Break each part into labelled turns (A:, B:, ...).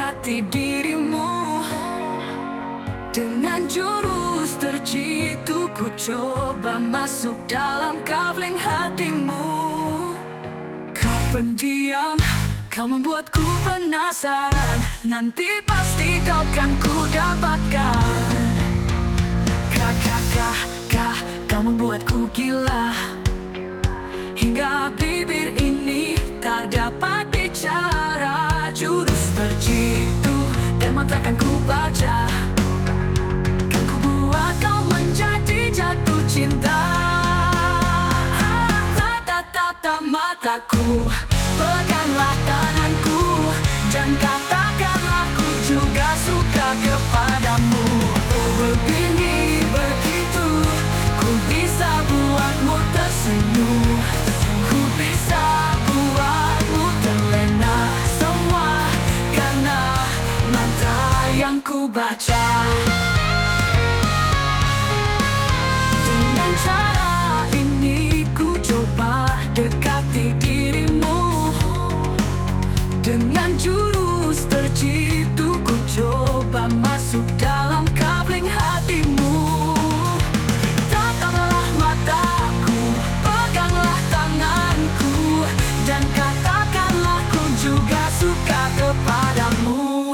A: dekati dirimu. Dengan jurus terjitu ku coba masuk dalam kabling hatimu. Kau pendiam, kau membuatku penasaran. Nanti pasti kau kan ku dapatkan. Kau membuatku gila. Hingga bibir ini tak dapat bicara. Jurus terjitu dan mata kan ku baca. Kan ku buat kau menjadi jatuh cinta. Tatap mataku, peganglah tanganku, dan katakanlah ku juga suka kepadamu. Oh begini begitu, ku bisa buatmu tersenyum. Ku bisa buatmu terlena. Semua karena mata yang ku baca. Dengan cara ini ku coba dekati dirimu. Dengan jurus terjitu ku coba masuk dalam kabling hatimu. Tataplah mataku, peganglah tanganku, dan katakanlah ku juga suka kepadamu.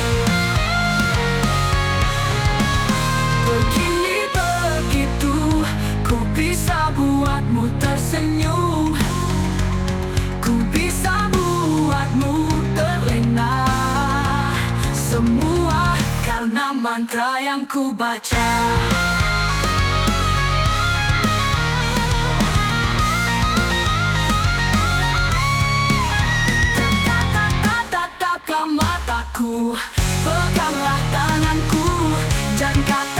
A: Begini begitu, ku bisa buatmu tersenyum. Ku bisa buatmu terlena. Semua karena mantra yang ku baca. Tataplah mataku, peganglah tanganku, dan katakanlah